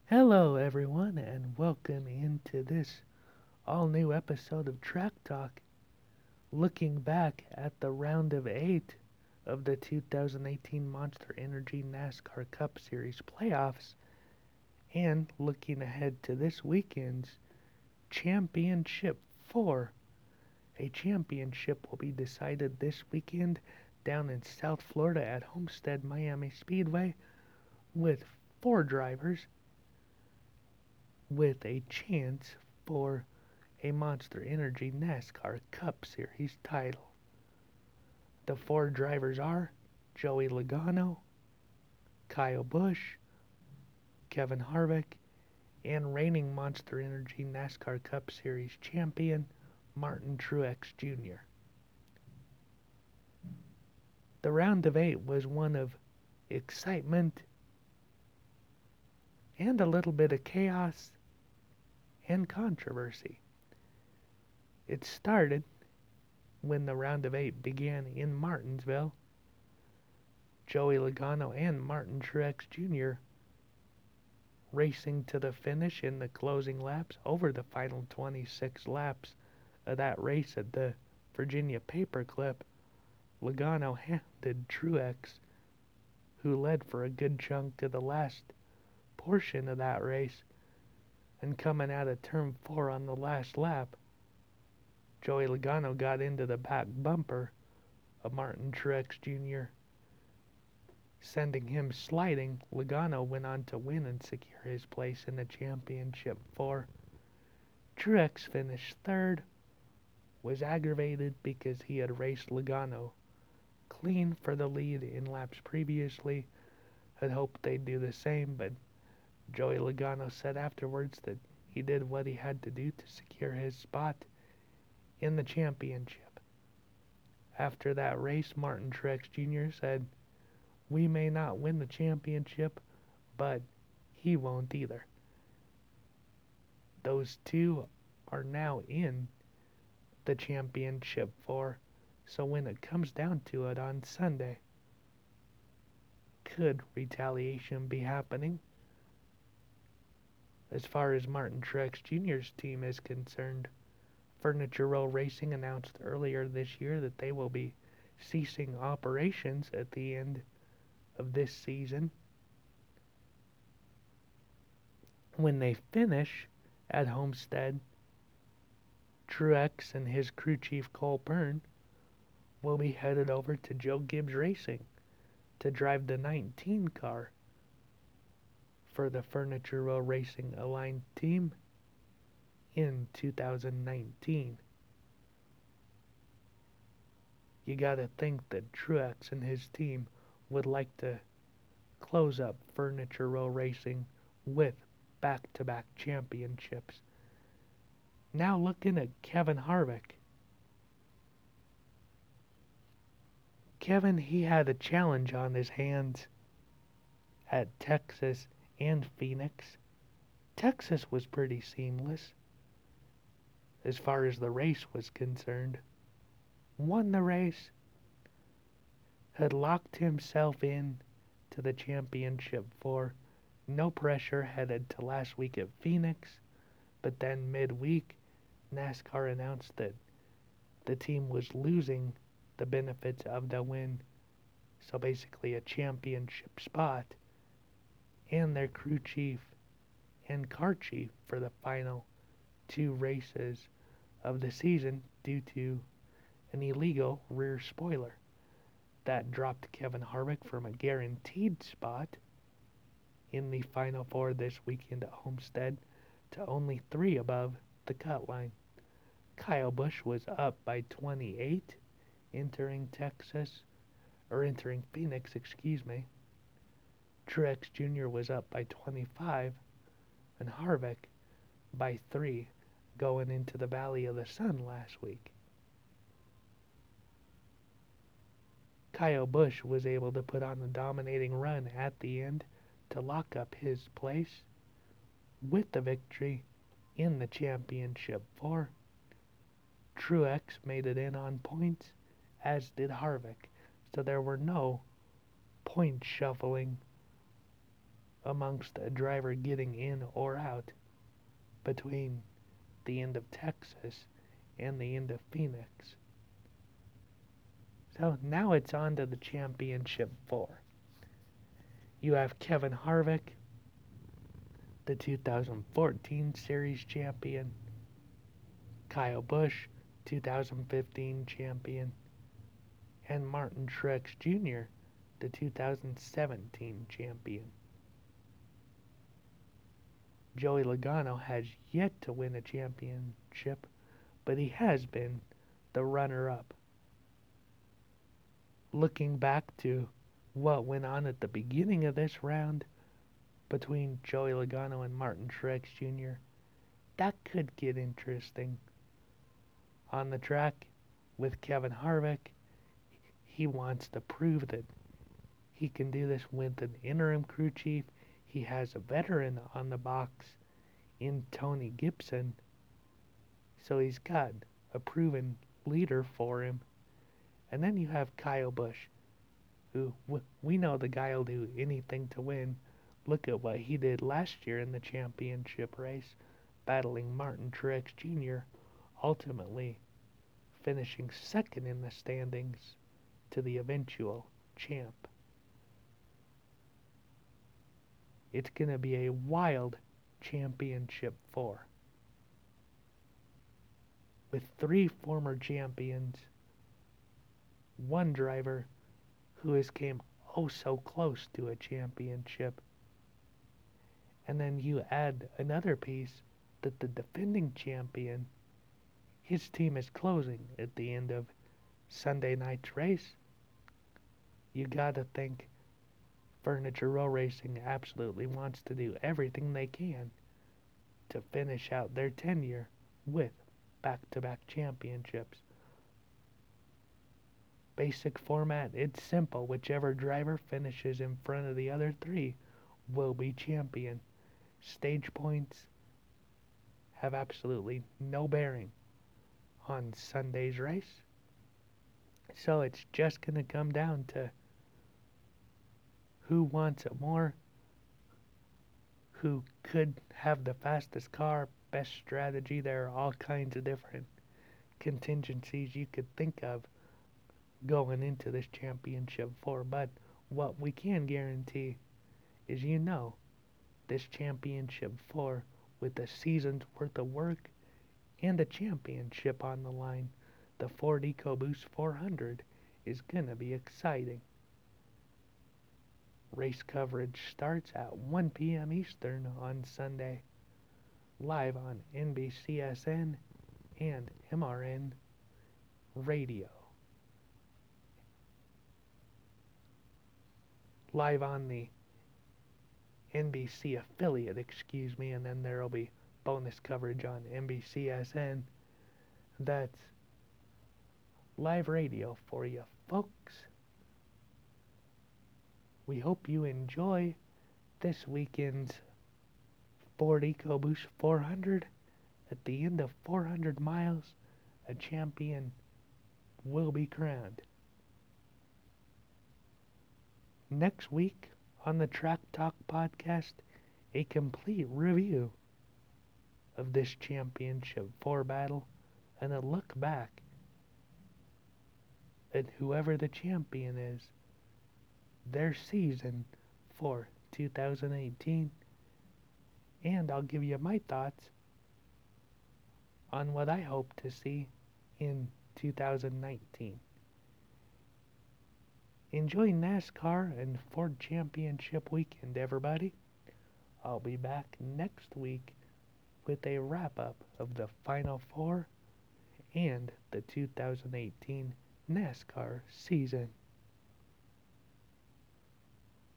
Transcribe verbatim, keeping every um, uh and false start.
Hello, everyone, and welcome into this all new episode of Track Talk, looking back at the round of eight of the two thousand eighteen Monster Energy NASCAR Cup Series playoffs, and looking ahead to this weekend's Championship four. A championship will be decided this weekend down in South Florida at Homestead Miami Speedway with four drivers with a chance for a Monster Energy NASCAR Cup Series title. The four drivers are Joey Logano, Kyle Busch, Kevin Harvick, and reigning Monster Energy NASCAR Cup Series champion Martin Truex Junior The round of eight was one of excitement and a little bit of chaos and controversy. It started when the round of eight began in Martinsville. Joey Logano and Martin Truex Junior racing to the finish in the closing laps over the final twenty-six laps of that race at the Virginia Paperclip. Logano handed Truex, who led for a good chunk of the last portion of that race, and coming out of turn four on the last lap, Joey Logano got into the back bumper of Martin Truex Junior, sending him sliding. Logano went on to win and secure his place in the championship four. Truex finished third, was aggravated because he had raced Logano clean for the lead in laps previously, had hoped they'd do the same, but Joey Logano said afterwards that he did what he had to do to secure his spot in the championship. After that race, Martin Truex Junior said, "We may not win the championship, but he won't either." Those two are now in the championship four, so when it comes down to it on Sunday, could retaliation be happening? As far as Martin Truex Junior's team is concerned, Furniture Row Racing announced earlier this year that they will be ceasing operations at the end of this season. When they finish at Homestead, Truex and his crew chief Cole Pearn will be headed over to Joe Gibbs Racing to drive the nineteen car for the Furniture Row Racing aligned team in two thousand nineteen. You gotta think that Truex and his team would like to close up Furniture Row Racing with back-to-back championships. Now looking at Kevin Harvick. Kevin, he had a challenge on his hands at Texas and Phoenix. Texas was pretty seamless as far as the race was concerned. Won the race, had locked himself in to the championship for no pressure headed to last week at Phoenix, but then midweek, NASCAR announced that the team was losing the benefits of the win, so basically a championship spot, and their crew chief and car chief for the final two races of the season due to an illegal rear spoiler. That dropped Kevin Harvick from a guaranteed spot in the Final Four this weekend at Homestead to only three above the cut line. Kyle Busch was up by twenty-eight entering Texas, or entering Phoenix, excuse me. Truex Junior was up by twenty-five, and Harvick by three going into the Valley of the Sun last week. Kyle Busch was able to put on a dominating run at the end to lock up his place with the victory in the championship four. Truex made it in on points, as did Harvick, so there were no point shuffling amongst a driver getting in or out between the end of Texas and the end of Phoenix. So now it's on to the championship four. You have Kevin Harvick, the two thousand fourteen series champion, Kyle Busch, two thousand fifteen champion, and Martin Truex Junior, the two thousand seventeen champion. Joey Logano has yet to win a championship, but he has been the runner-up. Looking back to what went on at the beginning of this round between Joey Logano and Martin Truex Junior, that could get interesting. On the track with Kevin Harvick, he wants to prove that he can do this with an interim crew chief. He has a veteran on the box in Tony Gibson, so he's got a proven leader for him. And then you have Kyle Busch, who we know the guy will do anything to win. Look at what he did last year in the championship race, battling Martin Truex Junior, ultimately finishing second in the standings to the eventual champ. It's going to be a wild championship four, with three former champions, one driver who has came oh so close to a championship, and then you add another piece that the defending champion, his team is closing at the end of Sunday night's race. You gotta think Furniture Row Racing absolutely wants to do everything they can to finish out their tenure with back-to-back championships. Basic format, it's simple. Whichever driver finishes in front of the other three will be champion. Stage points have absolutely no bearing on Sunday's race. So it's just going to come down to who wants it more, who could have the fastest car, best strategy. There are all kinds of different contingencies you could think of going into this championship four, but what we can guarantee is, you know, this championship four, with a season's worth of work and a championship on the line, the Ford EcoBoost four hundred is gonna be exciting. Race coverage starts at one p.m. Eastern on Sunday, live on N B C S N and M R N Radio. Live on the N B C affiliate, excuse me, and then there will be bonus coverage on N B C S N. That's live radio for you, folks. We hope you enjoy this weekend's Ford EcoBoost four hundred. At the end of four hundred miles, a champion will be crowned. Next week on the Track Talk podcast, a complete review of this championship four battle and a look back at whoever the champion is, their season for two thousand eighteen, and I'll give you my thoughts on what I hope to see in two thousand nineteen. Enjoy NASCAR and Ford Championship weekend, everybody. I'll be back next week with a wrap-up of the Final Four and the two thousand eighteen NASCAR season.